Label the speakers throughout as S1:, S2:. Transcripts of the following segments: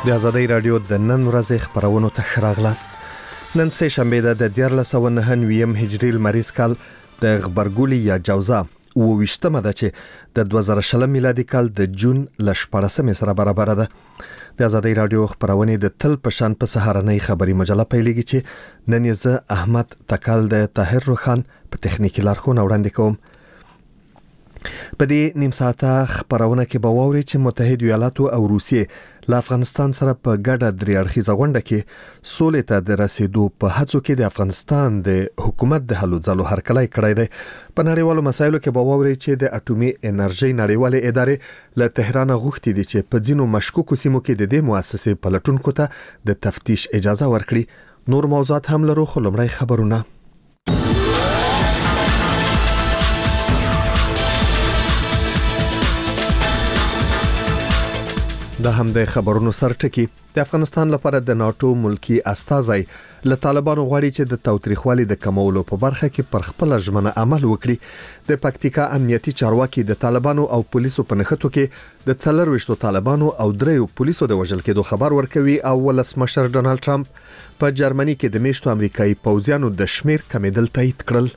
S1: د ازادۍ رادیو د نن ورځې خبرونو ته ښه راغلاست. نن سه شنبه ده د 1409 هجري لمریز کال د غبرګولي یا جوزا او وشتمه ده چې د 2020 میلادي کال د جون ل 14 سره برابر ده. د ازادۍ رادیو خبرونه د تل پشان په سهارنۍ خبري مجله پیلېږي چې نن یې زه احمد تکال د طاهر روخان په تخنیکی لارښوونه وړاندې کوم. په دې نیم ساعته خبرونه کې به واوري چې متحده ایالاتو او روسیې له افغانستان سره په ګډه درې اړخیزه غونډه کې سولې ته د رسیدو په هڅو کې د افغانستان د حکومت د هلو ځلو هرکلی کړی دی. په نړیوالو مسایلو کې به واوري چې د اټومي انرژي نړیوالې ادارې له تهران غوښتي دي چې په ځینو مشکوکو سیمو کې د دې مؤسسې پلټونکو ته د تفتیش اجازه ورکړي. نور موضوعات هم لرو، خو لومړی خبرونه. د همدې خبرونو سرټکی د افغانستان لپاره د ناتو ملکی استازي له طالبانو غواړي چې د تاوتریخوالي د کمولو په برخه کې پر خپل ژمنه عمل وکړي. د پکتیکا امنیتي چارواکي د طالبانو او پولیسو په نښتو کې د 24 طالبانو او 3 پولیسو د وژل کېدو خبر ورکوي. او ولسمشر ډونالد ټرمپ په جرمني کې د میشتو امریکایي پوځیانو د شمیر کمیدل تایید کړل.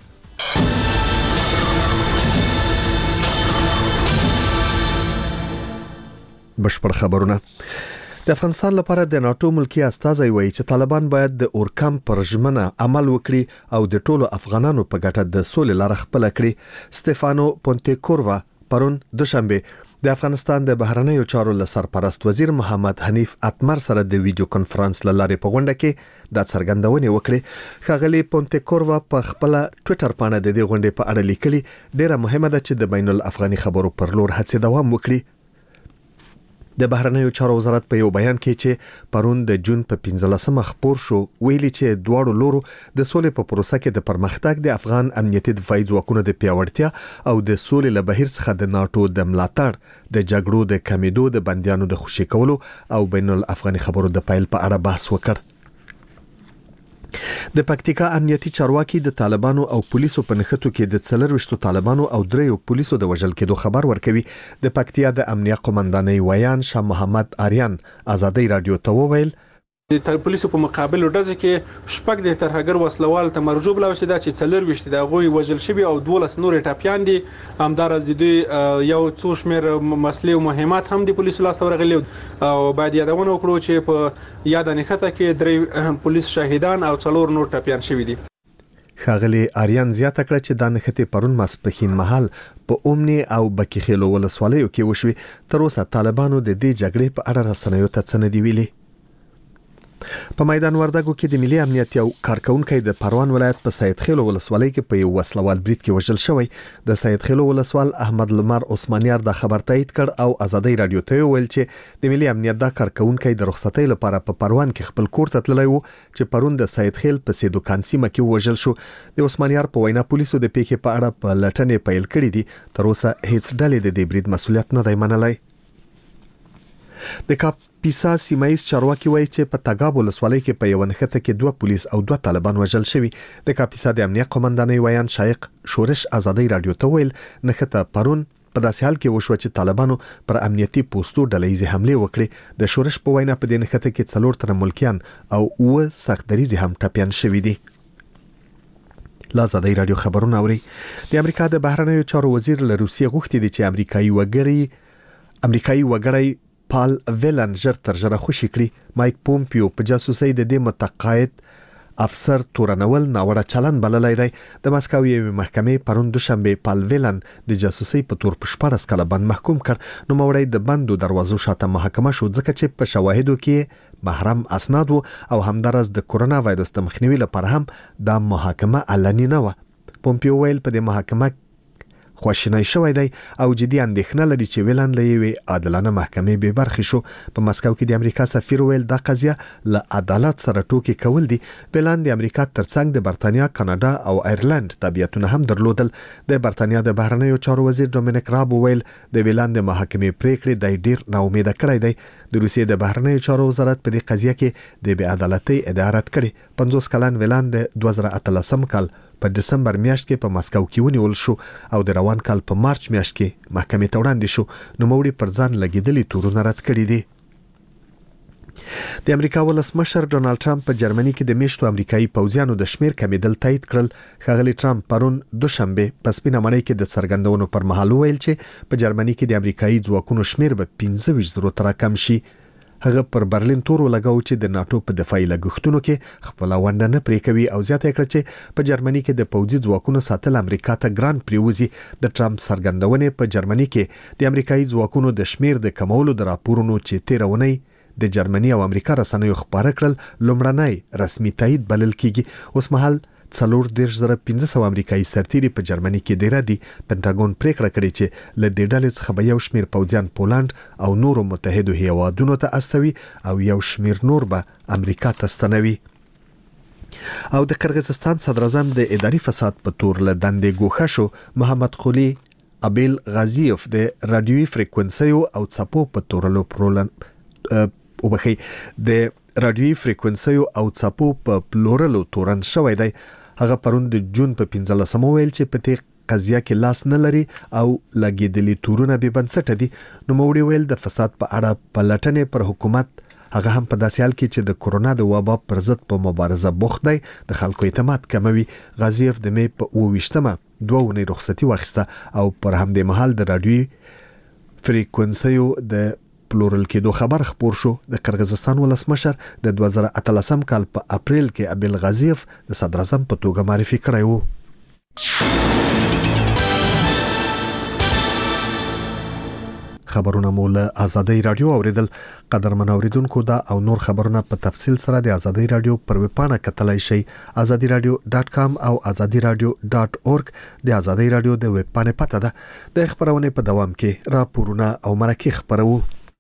S1: بشپړ خبرونه. د افغانستان لپاره د ناتو ملکی استازي وایي چې طالبان باید د اورکم پر ژمنه عمل وکړي او د ټولو افغانانو په ګټه د سولې لار خپل کړي. سټيفانو پونتیکوروا پرون دوشنبه د افغانستان د بهرنیو چارو له سرپرست وزیر محمد حنیف اتمر سره د ویډیو کانفرنس لارې په غونډه کې د څرګندونې وکړې. خغلی پونتیکوروا په خپل ټوئیټر باندې د دې غونډې په اړه لیکلي ډیره مهمه ده چې د بین الافغاني خبرو پر لور هڅې دوام وکړي. د بهرنیو چارو وزارت په یو بیان کې چې پرون د جون په 15 خبر شو ویلي چې دواړو لورو د سولې په پروسه کې د پرمختګ د افغان امنیتي دفاعي ځواکونو د پیاوړتیا او د سولې له بهیر څخه د ناتو د ملاتړ د جګړو د کمیدو د بندیانو د خوشي کولو او بین الافغاني خبرو د پایل په اړه بحث وکړ. د پکتیکا امنیتي چارواکي د طالبانو او پولیسو په نښتو کې د 24 طالبانو او 3 پولیسو د وژل کېدو خبر ورکوي. د پکتیا د امنیه قومندانۍ ویان شاه محمد آریان ازادۍ رادیو ته وویل
S2: د پولیسو په مقابل ډزه کې شپږ د ترهګر وسلوال ته مرجوب لاوي دا چې 24 د غوي وژل شوی او 12 نور ټاپیان دي. همدارس د یو څو شمیر مسلې او مهمات هم د پولیسو لاس ورغلي او باید یادونه وکړو چې په یاد نه خطه کې 3 پولیس شهیدان او 4 نور ټاپیان شوی دي.
S1: خاغلی آریان زیاته کړه چې د نښتې پرون ماسپخین محل په اومنی او بکیخیلو ولسوالیو کې وشوي. تر اوسه طالبانو د دې جګړې په اړه رسنیو ته څه نه دی ویلي. په میدان وردګو کې د ملي امنیت یو کارکونکو د پروان ولایت په سید خیلو ولسوالۍ کې په یو وسلوال برید کې وژل شوی. د سید خیلو ولسوال احمد لمر عثمانیار د خبر تایید کړ او ازادۍ رادیو ته ویل چې د ملي امنیت د کارکونکو د رخصتۍ لپاره په پروان کې خپل کور ته تللی وو چې پرون د سید خیل په سیدو کانسیمه کې وژل شو. د عثمانیار په وینا پولیسو د پیښې په اړه په لټنې پیل کړې دي. تر اوسه هیڅ ډلې د دې برید مسولیت نه دی منلی. د کاپیسا سیمایز چارواکي وایي چې په تګاب ولسوالۍ کې په یو نښته کې 2 پولیس او 2 طالبان وژل شوي. د کاپیسا د امنیه قومندانۍ ویان شایق شورش ازادۍ رادیو ته ویل نښته پرون په داسې حال کې وشو چې طالبانو پر امنیتي پوسټو ډلهیزه حمله وکړي. د شورش په وینا په دې نښته کې 4 تر ملکیان او 9 سختدریزي هم ټاپیان شوي دي. لازادۍ رادیو خبرونه اوري. د امریکا د بهرنیو چارو وزیر له روسیې غوښتي دي چې امریکایي وګړي پال ویلن ژر تر ژره خوشي کړي. مایک پومپیو په جاسوسۍ د دې متقاعد افسر تورنول ناوړه چلن بللی دی. د مسکو یوې محکمې پرون دوشنبه پال ویلن د جاسوسۍ په تور په 14 کاله باندې محکوم کړ. نو موري د بندو دروازو شاته محاکمه شو ځکه چې په شواهدو کې محرم اسناد او همدارس د کورونا وایرس د مخنیوي لپاره هم د محاکمه علني نه و. پومپیو ویل په دې محاکمه خواشینی شوی دی او جدي اندېښنه لري چې ویلن له یوې عادلانه محکمې به برخې شو. په مسکو کې د امریکا سفیر ویل دا قضیه له عدالت سره ټوکی کول دي. ویلن د امریکا ترڅنګ د برتانیا، کاناډا او ایرلند تابعیتونه هم درلودل. د برتانیا د بهرنیو چارو وزیر ډومینیک راب ویل د ویلن د محکمې پریکړې د ډیر ناامیده کړی دی. د روسیې د بهرنیو چارو وزارت په دې قضیه کې د بې عدالتۍ ادعا رد کړې. 50 کلن ویلن د 2013 کال په دسمبر میاشت کې په مسکو کې ونیول شو او د روان کال په مارچ میاشت کې محکمې ته وړاندې شو. نو موري پر ځان لګیدلي تورونه رد کړي دي. د امریکا ولسمشر ډونالد ټرمپ په جرمني کې د میشتو امریکایي پوځیانو د شمیر کمیدل تایید کړل. ښاغلي ټرمپ پرون دوشنبه په سپینه مړۍ کې د څرګندونو پر مهال ویل چې په جرمني کې د امریکایي ځواکونو شمیر به 15,000 تر کم شي. هغه پر برلین تور ولګاو چې د ناتو په دفاعي لګښتونو کې خپل ونده نه پرې کوي او زیاته کړ چې په جرمني کې د پوځي ځواکونو ساتل امریکا ته ګران پریوزي. د ټرمپ څرګندونې په جرمني کې د امریکایي ځواکونو د شمیر د کمولو د راپورونو چې 13 ونی د جرمني او امریکا رسنیو خبره کړل لومړنی رسمي تایید بلل کیږي. اوس مهال 4,500 امریکایي سرتیري په جرمني کې ډیر دي. پنټاګون پریکړه کړې چې له دې ډلې څخه به یو شمیر پوځیان پولند او نورو متحدو هیوادونو ته استوي او یو شمیر نور به امریکا ته ستنوي. او د قرغیزستان صدر اعظم د اداري فساد په تور له دندې ګوښه شو. محمد خلی ابیل غازیف د رادیوي فریکونسیو او څپو په تورلو پرولن د رادیوي فریکونسیو او څپو په پلورلو تورن شوی دی. هغه پرون د جون په 15 ویل چې په دې قضیه کې لاس نه لري او لګیدلي تورونه به بنسټ دي. نو موړي ویل د فساد په اړه پلټنې پر حکومت هغه هم په داسې حال کې چې د کورونا د وبا پر ضد په مبارزه بوخت دی د خلکو اعتماد کموي. غازیف د مې په 28مه 2 ونې رخصتي واخیسته او پر همدې مهال د رادیوي فریکونسیو د پلورل کېدو خبر خبر شو. د قرغیزستان ولسمشر د 2018 کال په اپریل کې ابیل غازیف د صدر اعظم په توګه معرفي کړی وو. خبرونه مول آزادۍ رادیو اوریدل. قدرمن اوریدونکو دا او نور خبرونه په تفصیل سره د آزادۍ رادیو پر ویب پاڼه کتلای شئ azadiradio.com او azadiradio.org. د آزادۍ رادیو د ویب پاڼې پته ده. د خبرونه په دوام کې راپورونه او مرکه خبرو.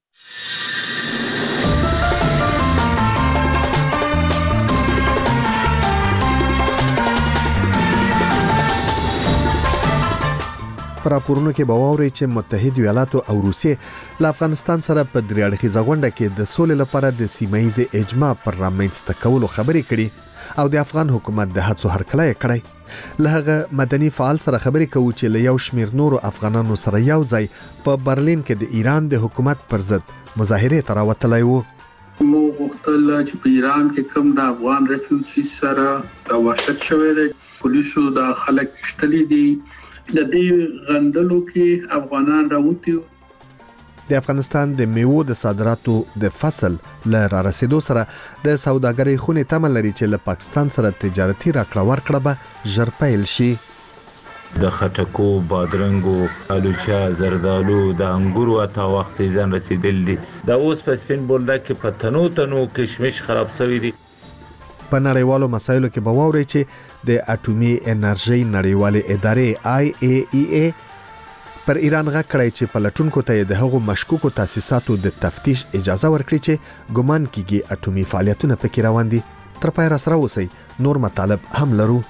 S1: پر راپورونو کې باوري چې متحده ایالاتو او روسیې له افغانستان سره په درې اړخیزه غونډه کې د سولې لپاره د سیمایي اجماع پر رامنځته کولو خبرې کړي او د افغان حکومت د هڅو هرکلی کړی. له هغه مدني فعال سره خبرې کوي چې له یو شمیر نورو افغانانو سره یو ځای په برلین کې د ایران د حکومت پر ضد مظاهره تراوتلای وو.
S3: مو وختل چې په ایران کې کوم د افغان ریفیوجی سره د وحشت شوی دی. پولیسو د خلک شتلې دي د دې غندلو کې افغانان راوتی.
S1: د افغانستان د میوو د صادراتو د فصل له رارسیدو سره د سوداګرۍ خونې تمه لري چې له پاکستان سره تجارتي راکړه ورکړه به ژر پیل شي.
S4: د خټکو، بادرنګو، الوچا، زردالو، د انګورو اته وخت سیزن رسیدل دي. دا اوس په سپین بولدک کې په تنو کشمش خراب شوی دي.
S1: په نړیوالو مسایلو کې به واوري چې د اټومي انرژي نړیوالې ادارې IAEA پر ایران غکړی چې پلټونکو ته د هغو مشکوکو تاسیساتو د تفتیش اجازه ورکړي چې ګمان کیږي اټومي فعالیتونه پکې روان دي. تر پای را سره اوسئ، نور مطالب هم لرو.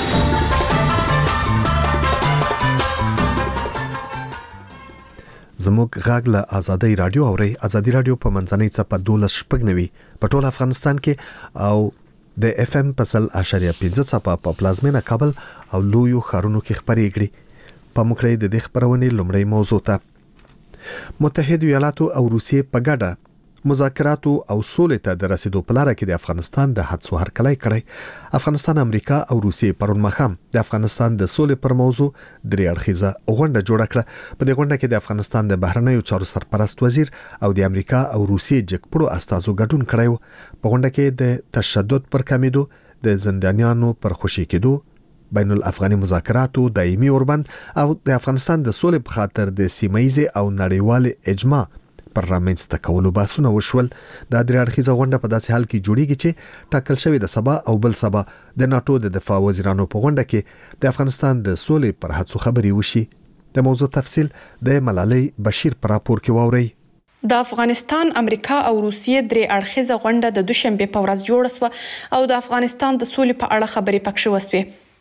S1: زموږ غږ له آزادۍ رادیو اوري. آزادۍ رادیو په منځنۍ څپه 12.9 په ټول افغانستان کې او د FM په 100.5 څپه په پلازمینه کابل او لویو ښارونو کې خبرېږي. په مخکې د دې خبرونې لومړی موضوع ته متحده ایالاتو او روسیې په ګډه مذاکراتو او سولې ته د رسیدو په لار کې د افغانستان د هڅو هرکلی کړی. افغانستان، امریکا او روسیې پرون ماښام د افغانستان د سولې پر موضوع درې اړخیزه غونډه جوړه کړه. په دې غونډه کې د افغانستان د بهرنیو چارو سرپرست وزیر او د امریکا او روسیې جګپړو استازو ګډون کړی و. په غونډه کې د تشدد پر کمیدو، د زندانیانو پر خوشي کېدو، بین الافغاني مذاکراتو دایمي اوربند او د افغانستان د سولې په خاطر د سیمایي او نړیوال اجماع پر رامنځته کولو بحثونه وشول. دا درې اړخیزه غونډه په داسې حال کې جوړیږي چې ټاکل شوی د سبا او بل سبا د ناتو د دفاع وزیرانو په غونډه کې د افغانستان د سولې پر هڅو خبرې وشي. د موضوع تفصیل د ملالۍ بشیر پر راپور کې واورئ.
S5: د افغانستان، امریکا او روسیې درې اړخیزه غونډه د دوشنبه په ورځ جوړه شوه او د افغانستان د سولې په اړه خبرې پکښ وسوې.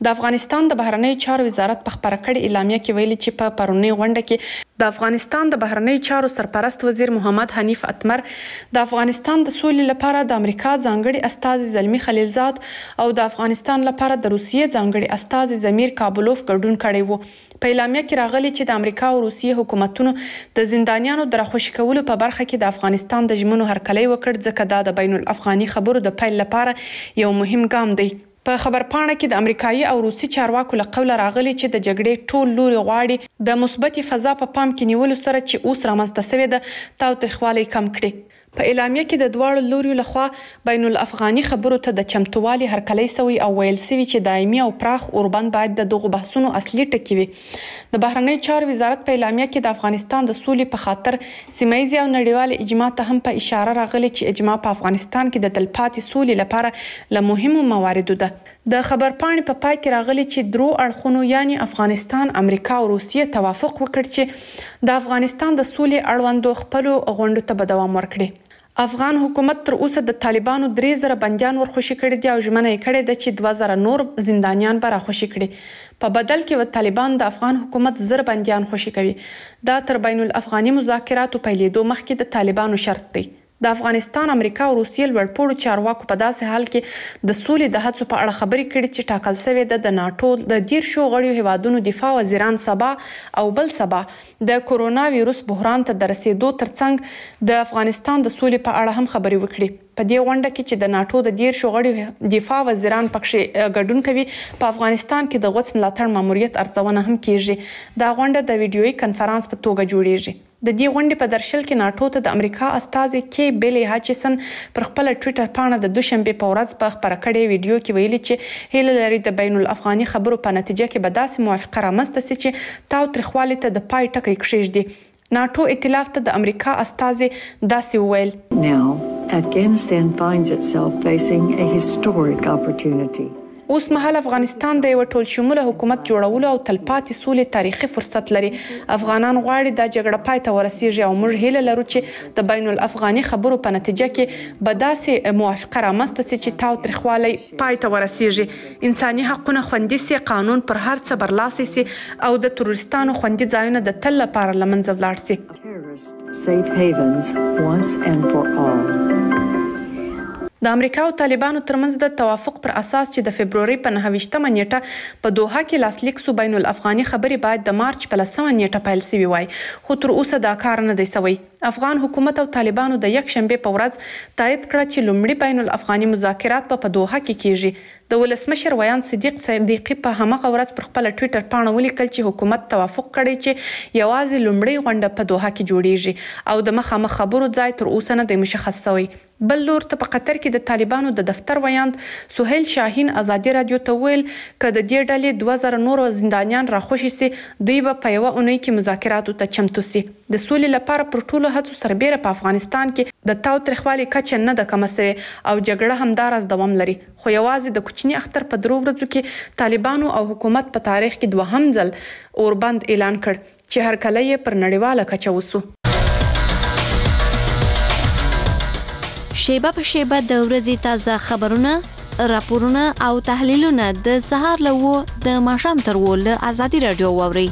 S5: د افغانستان د بهرنیو چارو وزارت په خبره کړې اعلامیه کې ویلي چې په پرونی غونډه کې د افغانستان د بهرنیو چارو سرپرست وزیر محمد حنیف اتمر د افغانستان د سولې لپاره د امریکا ځانګړي استازي زلمی خلیلزاد او د افغانستان لپاره د روسیې ځانګړي استازي زمیر کابلوف ګډون کړی وو. په اعلامیه کې راغلي چې د امریکا او روسیې حکومتونو د زندانیانو د راخوشي کولو په برخه کې د افغانستان د ژمنو هرکلی وکړ، ځکه دا د بین الافغاني خبرو د پیل لپاره یو مهم ګام دی. په خبرپاڼه کې د امریکایي او روسي چارواکو له قوله راغلي چې د جګړې ټول لوري غواړي د مثبتې فضا په پام کې نیولو سره چې اوس رامنځته شوې ده تاوتریخوالی کم کړي. په اعلامیه کې د دواړو لوريو لخوا بین الافغاني خبرو ته د چمتووالي هرکلی سوی او ویل سوي چې دایمي او پراخ اوربند باید د دغو بحثونو اصلي ټکی وي. د بهرنیو چارو وزارت په اعلامیه کې د افغانستان د سولې په خاطر سیمایي او نړیوال اجماع ته هم په اشاره راغلي چې اجماع په افغانستان کې د تلپاتې سولې لپاره له مهمو مواردو ده. د خبرپاڼې په پای کې راغلي چې درو اړخونو یعنی افغانستان، امریکا او روسیې توافق وکړ چې د افغانستان د سولې اړوندو خپلو غونډو ته به دوام ورکړي. افغان حکومت تر اوسه د طالبانو 3000 بنديان ورخوشي کړي دي او ژمنه یې کړې ده چې 2000 نور زندانیان به راخوشي کړي. په بدل کې و طالبان د افغان حکومت 1000 بنديان خوشي کوي. دا تر بین الافغاني مذاکراتو پیلېدو مخکې د طالبانو شرط دی. د افغانستان، امریکا او روسیې لوړپوړو چارواکو په داسې حال کې د سولې د هڅو په اړه خبرې کړي چې ټاکل شوې ده د ناتو د 10 غړیو هیوادونو دفاع وزیران سبا او بل سبا د کورونا وایروس بحران ته د رسیدو ترڅنګ د افغانستان د سولې په اړه هم خبرې وکړي. په دې غونډه کې چې د ناتو د 10 غړیو دفاع وزیران پکښې ګډون کوي، په افغانستان کې د غوڅ ملاتړ ماموریت ارزونه هم کیږي. دا غونډه د ویډیويي کنفرانس په توګه جوړیږي. د دې غونډې په درشل کې ناتو ته د امریکا استازي کې بیلی هاچسن پر خپل ټوئیټر پاڼه د دوشنبه په ورځ په خبره کړې ویډیو کې ویلي چې هیله لري د بین الافغاني خبرو په نتیجه کې به داسې موافقه رامنځته شي چې تاوتریخوالي ته د پای ټکی کېږدي. ناتو ائتلاف ته د امریکا استازي داسې وویل:
S6: Now, Afghanistan finds itself facing a historic opportunity.
S5: اوس مهال افغانستان د یو ټول شموله حکومت جوړولو او تلپاتې سولې تاریخي فرصت لري. افغانان غواړي دا جګړه پای ته ورسیږي او موږ هیله لرو چې د بین الافغاني خبرو په نتیجه کې به داسې موافقه رامنځته شي چې تاوتریخوالی پای ته ورسیږي، انساني حقونه خوندي سي، قانون پر هر څه برلاسي سي او د تروریستانو خوندي ځایونه د تل لپاره له منځه ولاړ سي.
S6: Safe havens once and for all.
S5: د امریکا او طالبانو ترمنځ د توافق پر اساس چې د فبرवरी په 29مه نیټه په دوحه کې لاسلیک سو بین الافغاني خبري باید د مارچ په 10مه نیټه پیل شوی وای، خو تر اوسه دا کار نه دی شوی. افغان حکومت او طالبانو د یک شنبه په ورځ تایید کړ چې لومړی بین الافغاني مذاکرات په دوحه کې کیږي. د ولسمشر ویان صدیق صدیقی په همغه ورځ پر خپل ټوئیټر پاڼه ولیکل چې حکومت توافق کړی چې یوازې لومړی غونډه په دوحه کې جوړیږي او د مخامخ خبرو ځای تر اوسه نه دی مشخص شوی. بل لور ته په قطر کې د طالبانو د دفتر ویاند سهیل شاهین ازادي رادیو ته ویل ک د دې ډلې 2000 نور زندانیان راخوشي سي، دوی به په یو اونۍ کې مذاکراتو ته چمتو سي. د سولې لپاره پر ټولو هڅو سربېره په افغانستان کې د تاوتریخوالي کچه نه ده کمه شوې او جګړه همداراز دوام لري، خو یوازې د کوچني اختر په درو ورځو کې طالبانو او حکومت په تاریخ کې دوهم ځل اوربند اعلان کړ چې هرکلی یې پر نړیواله کچه وسو.
S7: شیبه په شیبه د ورځې تازه خبرونه، راپورونه او تحلیلونه د سهار له د ماښام تر له ازادي رادیو واوري.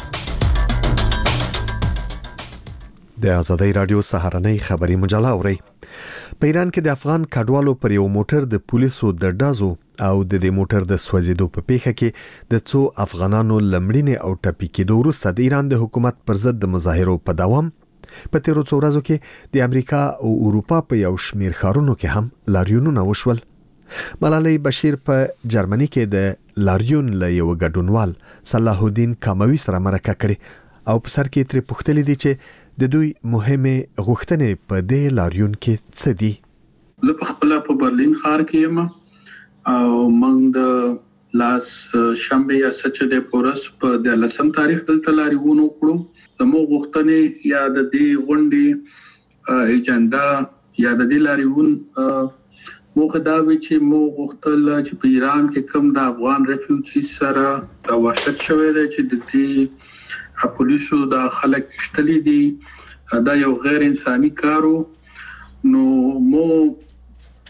S1: د ازادي رادیو سهارنۍ خبري مجله اوري. په ایران کې د افغان کډوالو پر یو موټر د پولیسو د ډازو او د دې موټر د سوځیدو په پیښه کې د څو افغانانو لمړینې او ټپي کېدو وروسته د ایران د حکومت پر ضد د مظاهرو په دوام په تیرو څو ورځو کې د امریکا او اروپا په یو شمیر ښارونو کې هم لاریونونه وشول. ملالۍ بشیر په جرمني کې د لاریون له یو ګډونوال صلاح الدین کاموي سره مرکه کړې او په سر کې ترې پوښتلې دي چې د دوی مهمه غوښتنې په دې لاریون کې څه دي.
S3: زه په خپل په برلین ښار کې یم او موږ د لاس شنبه یا سچډه پورس په 10 تاریخ دلته لاریون وکړو. زمو غوښتنې یا د دې غونډې ایجنډا یا د دې لاریون موخه دا وی چې مو غوښتل چې په ایران کې کوم د افغان ریفیوجی سره د واشت شوی دی چې د دې پولیسو د خلک شتلې دي دا یو غیر انساني کارو. نو مو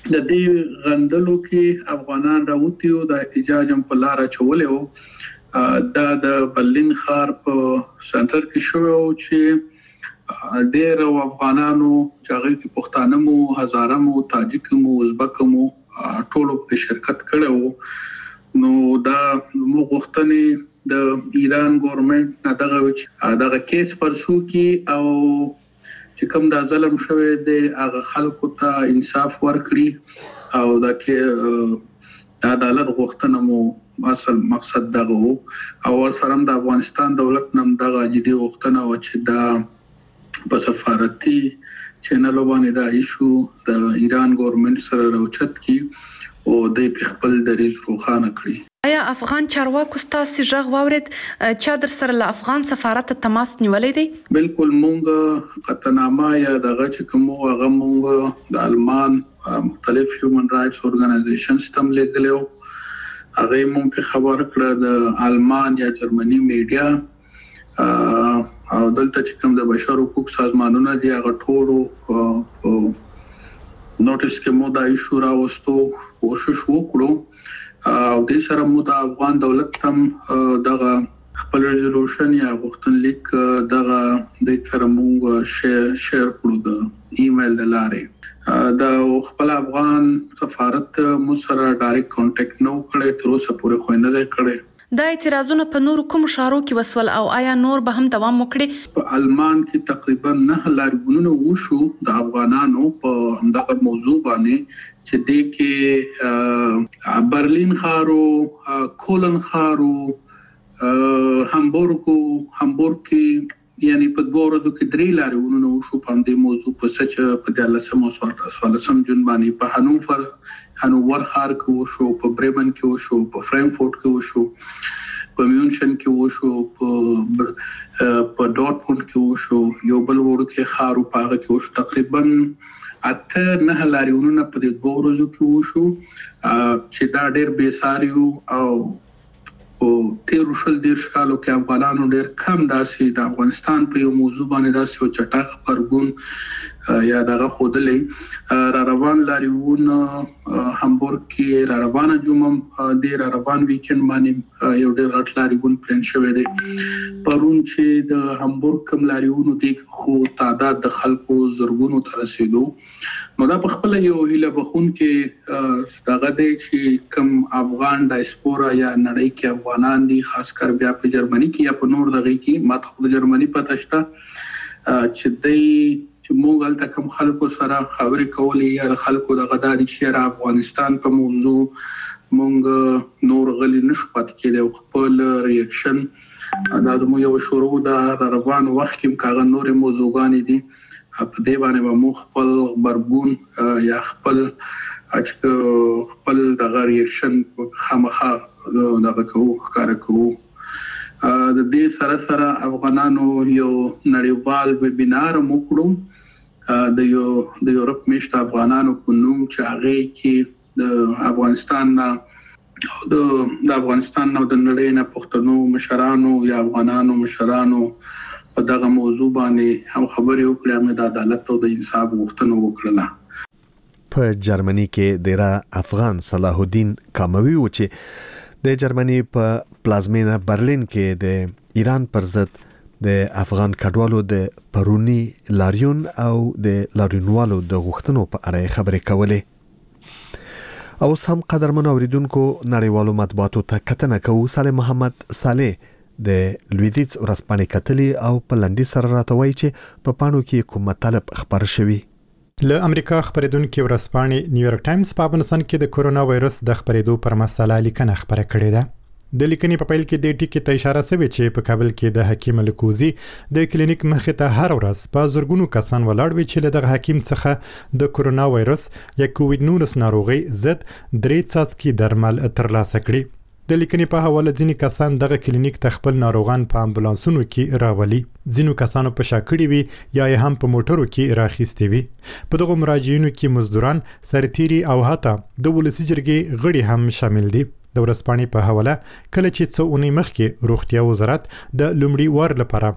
S3: د دې غندلو کې افغانان راوتی او د احتجاج په لار چولې او دا د برلین ښار په سنټر کې شو چې ډېر افغانانو چې هغه کې پښتانه مو هزاره مو تاجک مو ازبک مو ټول په شرکت کړو نو دا مغختنې د ایران ګورنمنت نه دغه کیس پرسو کې او چې کوم د ظلم شوی دی هغه خلکو ته انصاف ورکړي او دا کې عدالت غوښتنه مو اصل مقصد دغه او سره د افغانستان دولت نم دغه جدي غوښتنه و چې دا په سفارتي چینل باندې دا ایشو د ایران ګورنمنت سره راوچت کی او د خپل دریض روخانه کړی.
S5: آیا افغان چارواکو ستاسو ژغ واورید چې در سره له افغان سفارت تماس نیولې دی؟
S3: بالکل مونږ قطعنامه یا دغه چې کوم هغه مونږ د آلمان مختلف هیومن رائټس اورګنایزیشنز تم لیدلو هغه مونږ په خبر کړه د آلمان یا جرمني میډیا او دلته چې کوم د بشر حقوق سازمانونه دی هغه ټولو نوټیس کې مو دا ایشو راوستو کوشش وکړو او د سره مو د افغان دولت هم دغه خپل ریزولوشن یا غوښتنلیک دغه د سره مو شیر کړو د ایمیل لارې دا خپل افغان سفارت مو سره ډایرکټ کانټیکټ نو کړی تر اوسه پورې خو نه دی کړی.
S5: دا اعتراضونه په نور کوم شارو کې وسول او آیا نور به هم دوام وکړي؟
S3: په آلمان کې تقریبا 9 لارښوونونه وشو د افغانانو په دغه موضوع باندې چې د کې برلین ښارو کولن ښارو هامبورګ کې یعنی په 2 ورځو کې 3 لارښوونونه وشو په دې موضوع په سچ په 14 جون باندې په هانوور ښار کې وشو په بریمن کې وشو په فرانکفورت کې وشو په میونشن کې وشو په ډورټموند کې وشو یو بل وړوکی ښار په هغه کې وشو تقریبا 8-9 لارښوونونه په 2 ورځو کې وشو چې دا ډېر بیساریو او او تیر شل دیر کالو کې افغانانو ډېر کم داسې د افغانستان په یو موضوع باندې داسې او چټک خبرګون یا دغه خودلې را روان لاریون هامبورګ کې را روانه جمعه د را روان ویکند باندې یو ډېر غټ لاریون پلان شوی دی پرون چې د هامبورګ کوم لاریون دی خو تعداد د خلکو زرګونو ته رسیدو نو دا په خپل یو هیله بخون کې دغه دی چې کوم افغان ډایسپورا یا نړۍ کې افغانان دي خاص کر بیا په جرمني کې یا په نور دغه کې ماته د جرمني پته شته چې موږ الته کوم خلکو سره خبرې کولې یا خلکو د غداري شهر افغانستان په موضوع موږ نور غلي نشو پات کېدو خپل ریاکشن دا د مو یو شروع د روان وخت کې کاغه نور موضوعګان دي په دې باندې مو خپل برګون یا خپل د ریاکشن خامخا دغه کوو کار کوو د دې سره افغانانو یو نړیوال ویبینار موکړو د یورپ میشت افغانانو په نوم چې هغه کې د افغانستان نه د نړۍ نه پښتنو مشرانو یا افغانانو مشرانو په دغه موضوع باندې هم خبرې وکړې هم د عدالت او د انصاف غوښتنه وکړه.
S1: په جرمني کې د افغان صلاح الدین کاموي و چې د جرمني په پلازمینه برلین کې د ایران پر ضد د افغان کډوالو د پرونی لاریون او د لاریونوالو د غوښتنو په اړه خبرې کولې. او سم قدرمن اوریدونکو نړیوالو مطبوعاتو ته کتنه کوو. صالح محمد صالح د لویدیځ ورځپاڼې کتلي او په لنډي سره راته وایي چې په پاڼو کې کوم مطلب خبر شوی.
S8: له امریکا خبرېدونکو ورځپاڼې نیویارک ټایمز په افغانستان کې د کورونا وایرس د خبرېدو پر مسله لیکنه خبره کړې ده. د لیکنې په پیل کې د ټیکې ته اشاره شوې چې په کابل کې د حکیم الکوزي د کلینیک مخې ته هر ورځ په زرګونو کسان ولاړ وي چې له دغه حکیم څخه د کورونا وایرس یا کووډ-19 ناروغي ضد 3 څاڅکي درمل ترلاسه کړي. د لیکنې په حواله ځینې کسان دغه کلینیک ته خپل ناروغان په امبولانسونو کې راولي. ځینو کسانو په شاکړې وي یا هم په موټرو کې راخېستې وي. په دغه مراجعینو کې مزدوران، سرتیري او حتی د ولسي جرګې غړي هم شامل دي. د ورځپاڼې په حواله کله چې څو اونۍ مخکې روغتیا وزارت د لومړي وار لپاره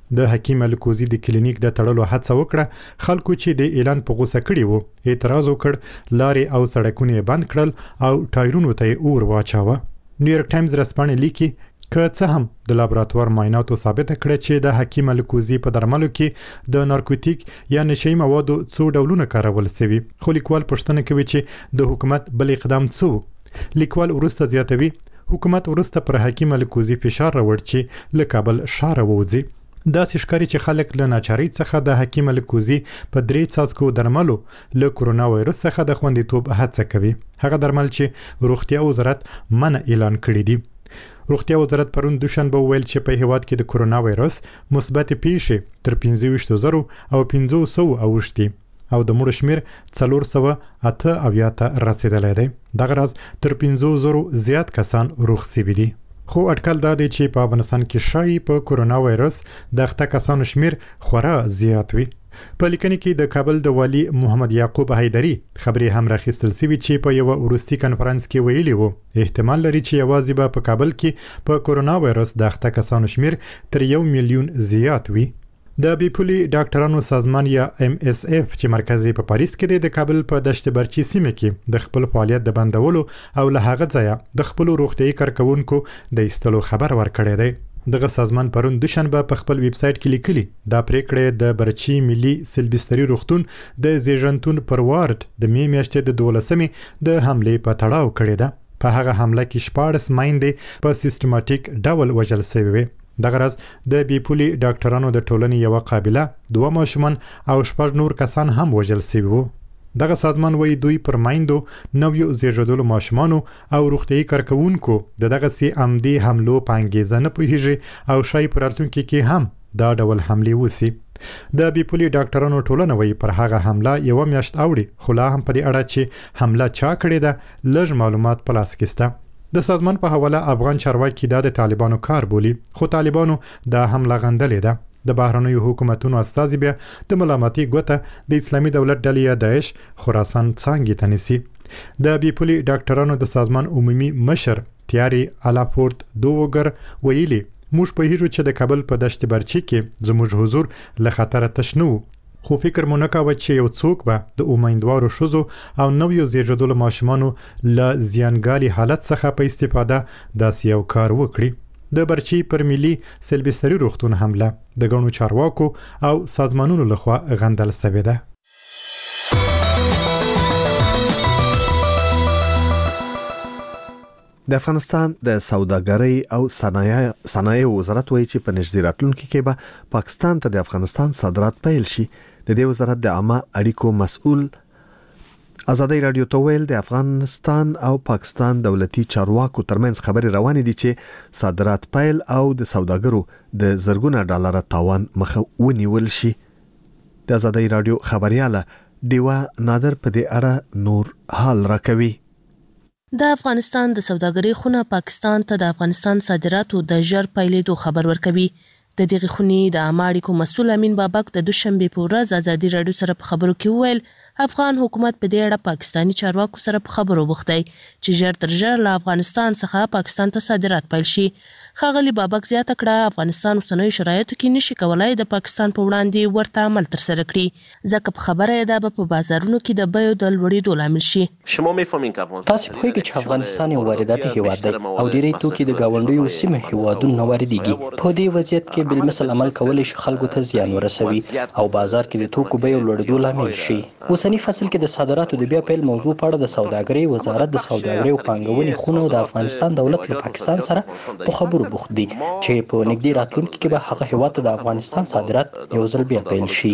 S8: د حکیم الکوزي د کلینیک د تړلو هڅه وکړه، خلکو چې د اعلان په غوسه کړي وو اعتراض وکړ، لارې او سړکونه بند کړل او ټایرونو ته اور واچاوه. نیویارک ټایمز رسپانې لیکي که څه هم د لابراتوار معایناتو ثابت کړه چې د حکیم الکوزي په درملو کې د نارکوتیک یا نشئی موادو څو ډولونه کارول شوي، خو لیکوال پوښتنه کوي چې د حکومت بل اقدام څه. لیکوال وروسته زیاتوي حکومت وروسته پر حکیم الکوزي فشار راوړ چې له کابل ښاره ووځي. داسې ښکاري چې خلک له ناچارۍ څخه د حکیم الکوزي په 3 څاڅکو درملو له کورونا وایرس څخه د خوندیتوب هڅه کوي، هغه درمل چې روغتیا وزارت منع اعلان کړي دي. روغتیا وزارت پرون دوشنبه وویل چې په هیواد کې د کورونا وایرس مثبت پیښې تر 25,000 او 500 اوښتي او د مړو شمیر 408 ته رسیدلی دی. دغه راز تر 5,000 زیات کسان روغ شوي دي. خو اټکل دا دی چې په افغانستان کې شایي په کورونا وایرس د اخته کسانو شمیر خورا زیات وي. په لیکنه کې د کابل د والي محمد یعقوب حیدری خبرې هم راخیستل شوي چې په یو وروستي کنفرانس کې ویلي وو احتمال لري چې یوازې به په کابل کې په کورونا وایرس د اخته کسانو شمیر تر 1 میلیون زیات وي. د بیپولي ډاکټرانو سازمان یا MSF چې مرکز په پاریس کې دی د کابل په دشت برچي سیمه کې د خپل فعالیت د بندولو او له هغه ځایه د خپل روغتيایي کارکونکو د ایستلو خبر ورکړی دی. دغه سازمان پرون دوشنبه په خپل ویب سټ کې لیکلي دا پریکړه د برچي ملي سلبستري روغتون د زیژنتون پر وارد د می میاشتې د 12مې د حمله په تړاو کړی ده. په هغه حمله کې 14 مایندې په سیستماتیک ډول وژل شوی وي. دغه راز د بیپولي ډاکټرانو د ټولنې یو قابله 2 ماشومان او 6 نور کسان هم وژل شوي وو. دغه سازمان وایي دوی پر مایندو نویو زیږیدلو ماشومانو او روغتیایي کارکونکو دغه سي عمدي حملو په انګیزه نه پوهیږي او شای پر راتلونکي کې هم دا ډول حملې وسی. د بیپولي ډاکټرانو ټولنه وایي پر هغه حمله یو میاشت اوړي، خو لا هم په دې اړه چې حمله چا کړې ده لږ معلومات په لاس کې شته. د سازمان په حواله افغان چارواکي دا د طالبانو کار بولي، خو طالبانو دا حمله غندلې ده. د بهرنیو حکومتونو استازي بیا د ملامتي ګوته د اسلامي دولت ډلې یا داعش خراسان څانګې ته نیسي. د بیپولي ډاکټرانو د سازمان عمومي مشر تیاري الاپورت دووګر ویلي موږ په هیڅ چې د کابل په دشت برچي کې زموږ حضور له خطر تشنو، خو فکر مونږ کاوه چې یو څوک به د امیدوارو شوزو او نویو زیږیدلو ماشومانو له زیانګالي حالت څخه په استفاده داسې یو کار وکړي. د برچي پر ملي سلبستري روغتون حمله د غنو چارواکو او سازمانونو لخوا غندل شوې ده.
S1: د افغانستان د سوداګرۍ او صنایع وزارت وایي چې په نږدې راتلونکي کې به پاکستان ته د افغانستان صادرات پیل شي. د دې وزارت د عامه اړیکو مسؤل ازادي رادیو ته ویل د افغانستان او پاکستان دولتي چارواکو ترمنځ خبرې روانې دي چې صادرات پیل او د سوداګرو د زرګونه ډالر تاوان مخه ونیول شي. د ازادي رادیو خبرياله دیوا نادر په دې اړه نور حال راکوي.
S9: د افغانستان د سوداګرۍ خونه پاکستان ته د افغانستان صادراتو د ژر پیلېدو خبر ورکوي. د دغه خونې د عامه اړیکو مسؤل امین بابک د دوشنبه په ورځ ازادي رادیو سره په خبرو کې وویل افغان حکومت په دې اړه پاکستاني چارواکو سره په خبرو بوخت دی چې ژر تر ژره له افغانستان څخه پاکستان ته صادرات پیل شي. ښاغلي بابک زیاته کړه افغانستان اوسنیو شرایطو کې نشي کولای د پاکستان په وړاندې ورته عمل ترسره کړي ځکه په خبره یې ده په بازارونو کې د بیو د لوړېدو لامل شي.
S10: تاسو پوهیږئ چې افغانستان یو وارداتي هیواد دی او ډېری توکي د ګاونډیو سیمو هیوادونو نه واردېږي. په دې وضعیت کې بالمثل عمل کولای شي خلکو ته زیان ورسوي او بازار کې د توکو بیو لوړېدو لامل شي. اوسنی فصل کې د صادراتو د بیا پیل موضوع په اړه د سوداګرۍ وزارت د سوداګرۍ او پانګونې خونه د افغانستان دولت له پاکستان سره په خبرو بوخت دي چې په نږدې راتلونکي کې به هغه هیواد ته د افغانستان صادرات یو ځل بیا پیل شي.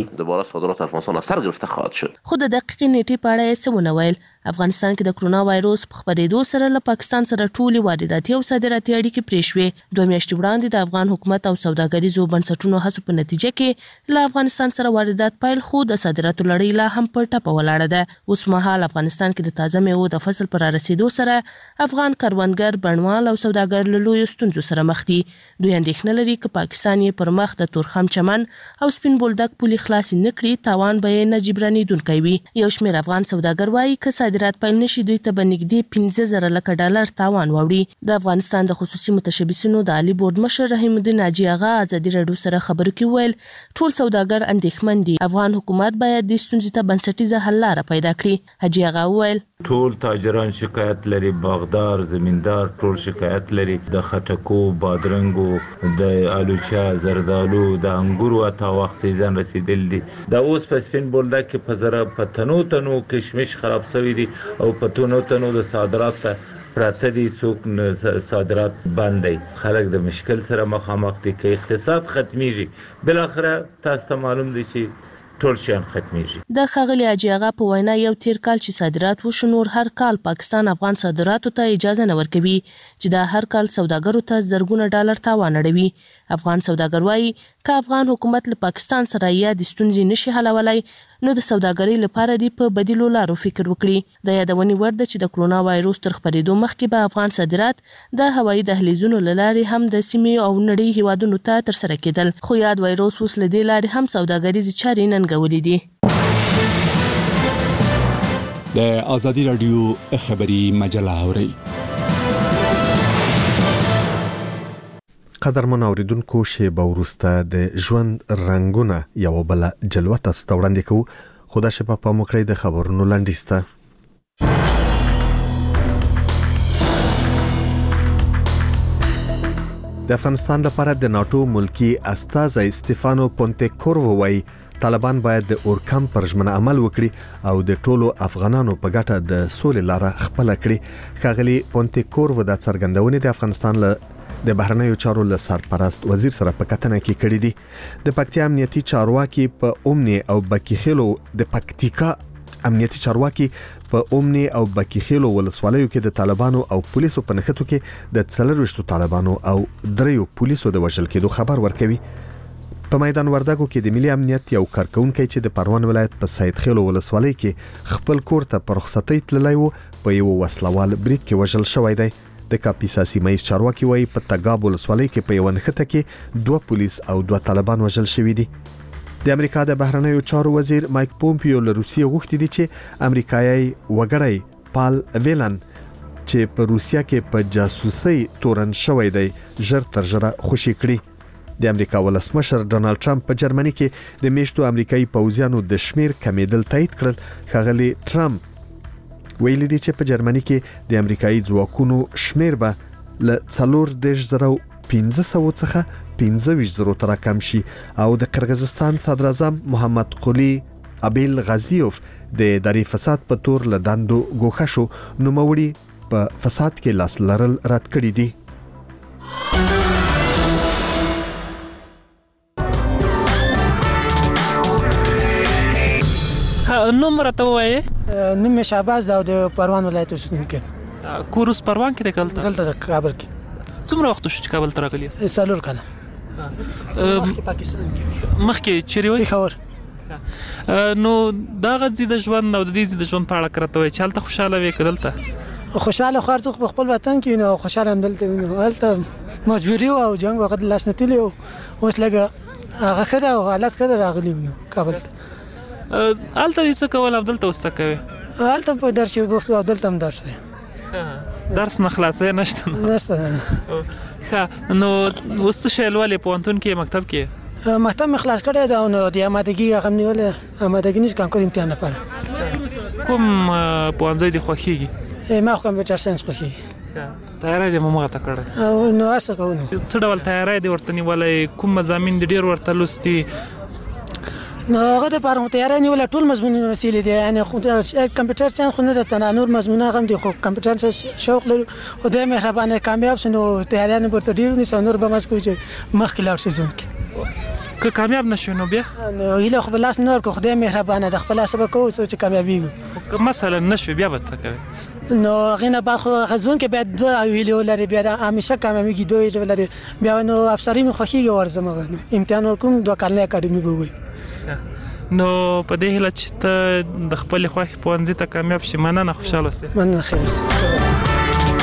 S9: خو د دقیقې نیټې په اړه یې څه ونه ویل. افغانستان کې د کرونا وایروس په خپرېدو سره له پاکستان سره ټولې وارداتي او صادراتي اړیکې پرې شوې. 2 میاشتې وړاندې د افغان حکومت او سوداګریزو بنسټونو هڅو په نتیجه کې له افغانستان سره واردات پیل خو د صادراتو لړۍ لا هم په ټپه ولاړه ده. اوس مهال افغانستان کې د تازه میوو د فصل پر رسیدو سره افغان کروندګر بڼوال او سوداګر له لویو ستونزو سره مخ دي. دوی اندېښنه لري چې پاکستان یې پر مخ د تورخم چمن او سپین بولدک پولې خلاص نه کړي تاوان به یې نه جبرانېدونکی وي. یو شمېر افغان سوداګر وایي که صادرات پیل نشي دوی ته بنګدي 15,000 لک ډالر تاوان وړي. د افغانستان د خصوصي متشبثینو د عالی بورډ مشر رحیم الدین حاجی آغا ازادي رادیو سره خبرو کې ویل ټول سوداګر اندېښمن دي. افغان حکومت باید د ستونزې ته بنسټیزه حل لاره پیدا کړي. حاجی آغا ویل
S4: ټول تاجران شکایت لري، باغدار، زمیندار ټول شکایت لري د خټکو، بادرنګو، د الوچا، زردالو، د انګورو اتا وخت سیزن رسیدل دي. دا اوس په سپین بولدک کې په زره پتنو کشمش خراب شوی دي او پتنو د صادرات پراته دي، څوک صادرات بند دي. خلک د مشکل سره مخامخ دي چې اقتصاد ختميږي. بل اخره تاسو ته معلوم دي چې ټول شیان ختميږي.
S9: د ښاغلي حاجی آغا په وینا یو تیر کال چې صادرات وشو نور هر کال پاکستان افغان صادراتو ته اجازه نه ورکوي چې دا هر کال سوداګرو ته زرګونه ډالر تاوان اړوي. افغان سوداګر وایي که افغان حکومت له پاکستان سره یا د ستونزې نشي حلولای نو د سوداګرۍ لپاره دی په بدیلو لارو فکر وکړي. د یادونې وړ ده چې د کرونا وایروس تر خپرېدو مخکې به افغان صادرات د هوایي دهلیزونو له لارې هم د سیمې او نړۍ هیوادونو ته ترسره کېدل، خو یاد وایروس اوس له دې لارې هم سوداګریزې چارې ننګولې دي.
S11: د ازادي رادیو خبري مجله اوري.
S1: قدرمن اوریدونکو شیبه وروسته د ژوند رنگونه یو بل جلوه تاسو ته وړاندې کوو. خدا شپه په مکرې د خبرونو لاندېسته. د افغانستان لپاره د ناتو ملکی استازی استفانو پونتیکورو وایي طالبان باید د اورکم پر ژمنه عمل وکړي او د ټولو افغانانو په ګټه د سولې لاره خپل کړي. ښاغلي پونتیکورو د څرګندونې د افغانستان له د بهرنیو چارو له سرپرست وزیر سره په کتنه کې کړې دي. د پکتیا امنیتي چارواکي په اومنی او بکیخیلو د پکتیکا امنیتي چارواکي په اومنی او بکیخیلو ولسوالیو کې د طالبانو او پولیسو په نښتو کې د 24 طالبانو او 3 پولیسو د وژل کېدو خبر ورکوي. په میدان وردګو کې د ملي امنیت یو کارکونکي چې د پروان ولایت په سید خیلو ولسوالۍ کې خپل کور ته پر رخصتۍ تللی و په یو وسلوال بریک کې وژل شوی دی. د کاپیسا سیمه ییز چارواکي وایي په تګاب ولسوالۍ کې په یو نښته کې 2 پولیس او 2 طالبان وژل شوي دي. د امریکا د بهرنیو چارو وزیر مایک پومپیو له روسیې غوښتي دي چې امریکایي وګړی پال ویلن چې په روسیا کې په جاسوسي تورن شوی دی ژر تر ژره خوشي کړي. د امریکا ولسمشر ډونالد ټرمپ په جرمني کې د میشتو امریکایي پوځیانو د شمیر کمیدل تایید کړل. ښاغلي ټرمپ ویلي دی چې په جرمني کې د امریکایي ځواکونو شمیر به له 4,500 څخه 25,000 ته راکم شي او د قرغیزستان صدر اعظم محمد قلی ابیل غازیوف د اداري فساد په تور له دندو ګوښه شو. نوموړي په فساد کې لاس لرل رد کړی دي.
S12: نوم راته وایي.
S13: نوم شهباز دا د پروان ولایت اوسیدونکی.
S12: کورس پروان کې د
S13: دلته کابل کې.
S12: څومره وخت شو چې کابل ته راغلی یاست؟
S13: 4 کاله.
S12: مخکې
S13: پاکستان
S12: مخکې چیرې وای؟
S13: پېښور.
S12: نو دا غزي د ژوند او د دې د ژوند په اړه کرته وای چې هلته خوشاله وې کړلته؟
S13: خوشاله خارځو په خپل وطن کې نو خوشاله هم دلته وینو. هلته مجبوري او جنگ وخت لاس نه تللی اوس لګه هغه کده او حالت کده راغلی نو کابل ته.
S12: هلته یې څه کول او دلته اوس څه کوي؟
S13: هلته په درس کې بوخت او دلته هم درس وي.
S12: درس نه خلاصې نشته. نو اوس څه شی لولې پوهنتون کې مکتب کې؟
S13: مکتب مې خلاص کړی دا نو د آمادګي هغه نیولې آمادګي نش کانکور امتحان لپاره.
S12: کوم پوهنځی دې خوښیږي؟
S13: ما کمپیوټر ساينس خوښیږي.
S12: تیاری دې مو مغه کړه
S13: او نو اسه کوو.
S12: څه ډول تیاری دې ورته نیولې؟ کوم مضامین دې ډیر ورته لوستي؟
S13: نو هغه د پاره تیاری نیول ټول مضمون وسیله دي. یعنی خو کمپیوټر ساينس خو نه د تنانور مضمون هغه دي خو کمپیوټر ساينس شوق لري. خدای مهربانه کامیاب شنو تیاری نه ورته ډیر نه سنور به مس کوی چې مخکې لاړ شي ځون کې.
S12: که کامیاب نشو نو بیا
S13: نو یله خو بلاس نور کو خدای مهربانه د خپل سبق کوو چې کامیابیږي.
S12: که مثلا نشو بیا به څه کوي؟
S13: نو غینه با خو غزون کې بعد دوه ویلو لري بیا همیشه کامیابیږي دوی لري بیا نو افسری مخ خوخي ورزمه امتحان ورکوم دوه کال نه اکیډمي بووي.
S12: نو په دې هله چې ته د خپل خوښ پوهنځي ته کامیاب شې مننه خوشاله اوسې.
S13: مننه خیر.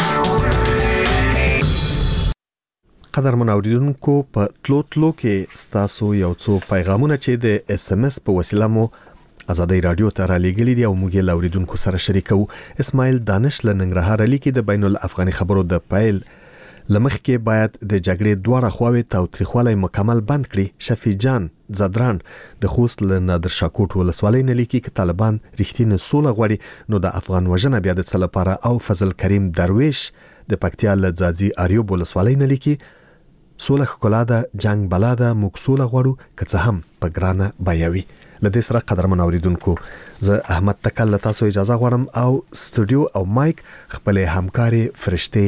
S1: قدرمن اوریدونکو په تلو کې ستاسو یو څو پیغامونه چې د اس ام اس په وسیله مو ازادي رادیو ته را لېږلي دي او موږ یې لاوریدونکو سره شریکو. اسماعیل دانش له ننګرهار لیکي د بین الافغاني خبرو د پیل لمخکې باید د جګړې دواړه خواوې تاوتریخوالی مکمل بند کړي. شفیع جان زدران د خوست له نادر شاکوټ ولسوالۍ نه لیکي چې طالبان رښتینه سوله غواړي نو د افغان وژنه بیا د څه لپاره. او فضل کریم درویش د پکتیا له ځاځي اریوب ولسوالۍ نه لیکي سوله ښکلا ده، جنگ بلا ده، موږ سوله غواړو که څه هم په ګرانه بیاوي. له دې سره قدرمن اوریدونکو زه احمد تکل له تاسو اجازه غواړم او سټوډیو او مایک خپل همکاري فرشته